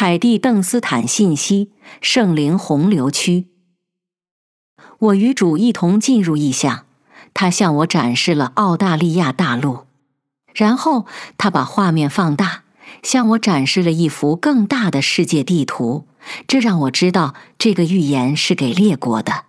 海蒂·邓斯坦信息，圣灵洪流区。我与主一同进入异象，他向我展示了澳大利亚大陆，然后他把画面放大，向我展示了一幅更大的世界地图，这让我知道这个预言是给列国的。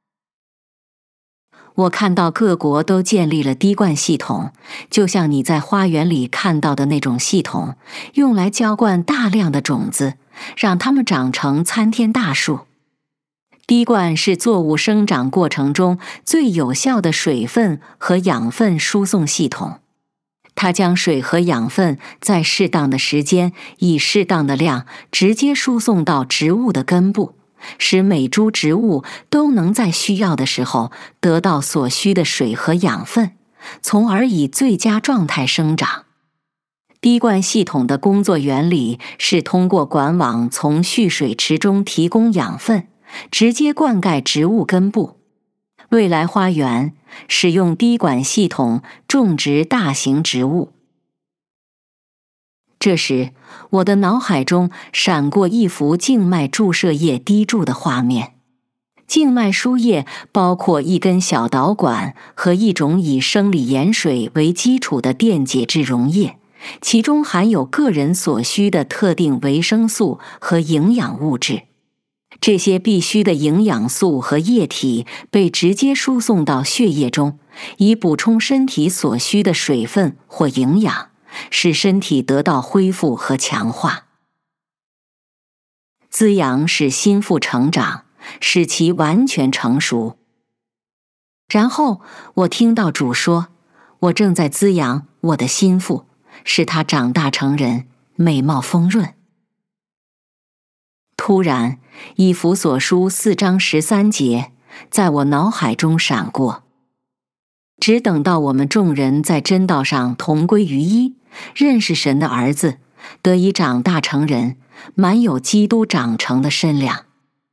我看到各国都建立了滴灌系统，就像你在花园里看到的那种系统，用来浇灌大量的种子，让它们长成参天大树。滴灌是作物生长过程中最有效的水分和养分输送系统。它将水和养分在适当的时间，以适当的量直接输送到植物的根部，使每株植物都能在需要的时候得到所需的水和养分，从而以最佳状态生长。滴灌系统的工作原理是通过管网从蓄水池中提供养分，直接灌溉植物根部。未来花园使用滴管系统种植大型植物。这时，我的脑海中闪过一幅静脉注射液滴注的画面。静脉输液包括一根小导管和一种以生理盐水为基础的电解质溶液，其中含有个人所需的特定维生素和营养物质。这些必需的营养素和液体被直接输送到血液中，以补充身体所需的水分或营养，使身体得到恢复和强化。滋养使心腹成长，使其完全成熟。然后我听到主说，我正在滋养我的心腹，使他长大成人，美貌丰润。突然，以弗所书4章13节在我脑海中闪过。只等到我们众人在真道上同归于一，认识神的儿子，得以长大成人，满有基督长成的身量。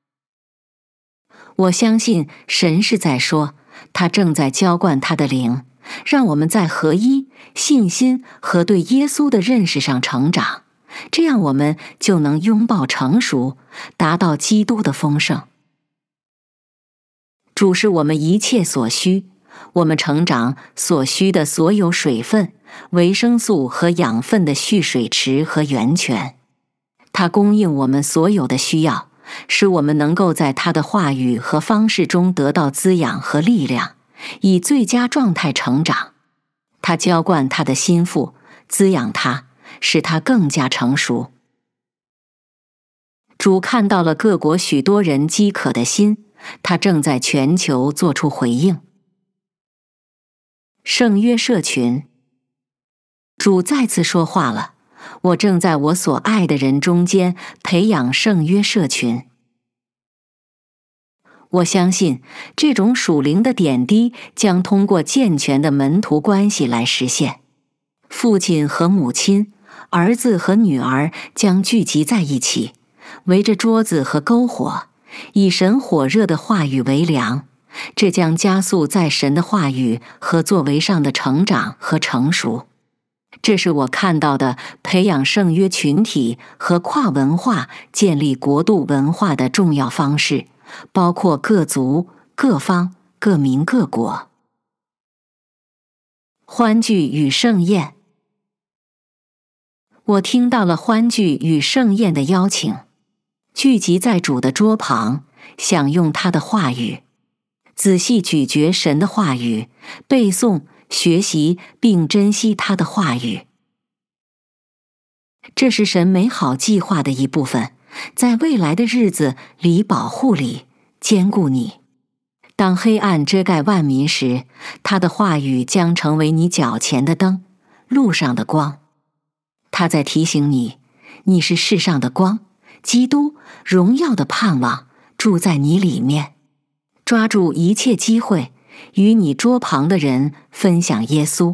我相信神是在说，他正在浇灌他的灵，让我们在合一、信心和对耶稣的认识上成长，这样我们就能拥抱成熟，达到基督的丰盛。主是我们一切所需，我们成长所需的所有水分、维生素和养分的蓄水池和源泉。他供应我们所有的需要，使我们能够在他的话语和方式中得到滋养和力量，以最佳状态成长。他浇灌他的心腹，滋养他，使他更加成熟。主看到了各国许多人饥渴的心，他正在全球做出回应。圣约社群，主再次说话了，我正在我所爱的人中间培养圣约社群。我相信这种属灵的点滴将通过健全的门徒关系来实现。父亲和母亲，儿子和女儿将聚集在一起，围着桌子和篝火，以神火热的话语为粮，这将加速在神的话语和作为上的成长和成熟。这是我看到的培养圣约群体和跨文化建立国度文化的重要方式，包括各族、各方、各民、各国。欢聚与盛宴。我听到了欢聚与盛宴的邀请，聚集在主的桌旁，享用他的话语，仔细咀嚼神的话语，背诵、学习并珍惜他的话语。这是神美好计划的一部分，在未来的日子里保护你，坚固你。当黑暗遮盖万民时，他的话语将成为你脚前的灯，路上的光。他在提醒你，你是世上的光，基督荣耀的盼望住在你里面。抓住一切机会，与你桌旁的人分享耶稣。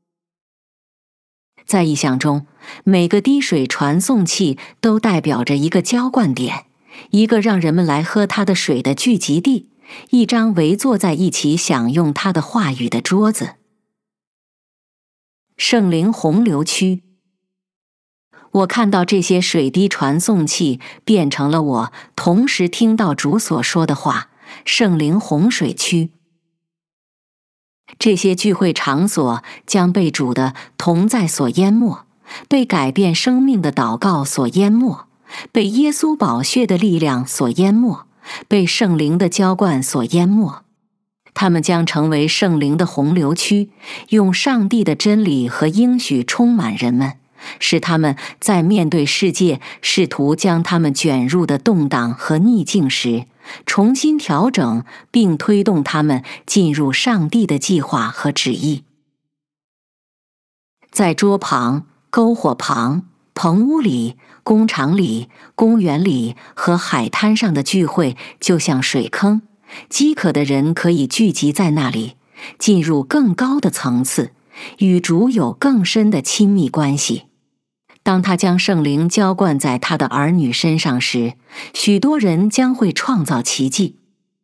在异象中，每个滴水传送器都代表着一个浇灌点，一个让人们来喝它的水的聚集地，一张围坐在一起享用他的话语的桌子。圣灵洪流区。 我看到这些水滴传送器变成了我同时听到主所说的话，圣灵洪水区。这些聚会场所将被主的同在所淹没，被改变生命的祷告所淹没，被耶稣宝血的力量所淹没，被圣灵的浇灌所淹没。他们将成为圣灵的洪流区，用上帝的真理和应许充满人们，使他们在面对世界试图将他们卷入的动荡和逆境时，重新调整并推动他们进入上帝的计划和旨意。在桌旁、篝火旁、棚屋里、工厂里、公园里和海滩上的聚会就像水坑，饥渴的人可以聚集在那里，进入更高的层次，与主有更深的亲密关系。当他将圣灵浇灌在他的儿女身上时，许多人将会创造奇迹。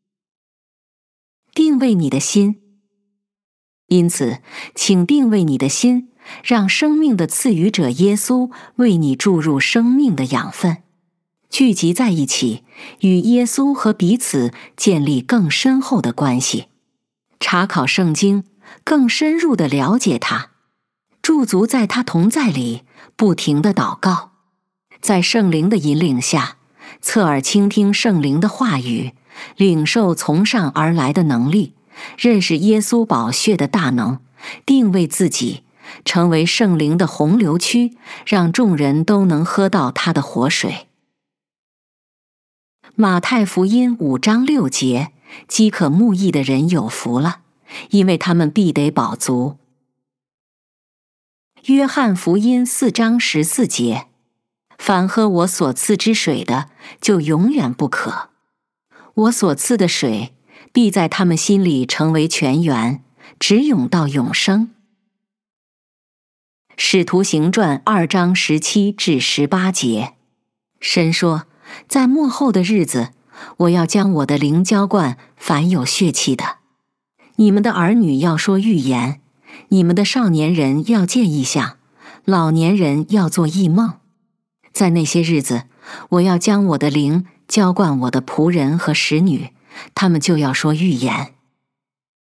定位你的心。因此，请定位你的心，让生命的赐予者耶稣为你注入生命的养分，聚集在一起，与耶稣和彼此建立更深厚的关系，查考圣经，更深入地了解他，驻足在他同在里，不停地祷告，在圣灵的引领下，侧耳倾听圣灵的话语，领受从上而来的能力，认识耶稣宝血的大能，定位自己，成为圣灵的洪流区，让众人都能喝到他的活水。马太福音5章6节，饥渴慕义的人有福了，因为他们必得饱足。约翰福音4章14节，凡喝我所赐之水的，就永远不渴。我所赐的水，必在他们心里成为泉源，直涌到永生。使徒行传2章17至18节，神说，在末后的日子，我要将我的灵浇灌凡有血气的。你们的儿女要说预言，你们的少年人要见异象，老年人要做异梦。在那些日子，我要将我的灵浇灌我的仆人和使女，他们就要说预言。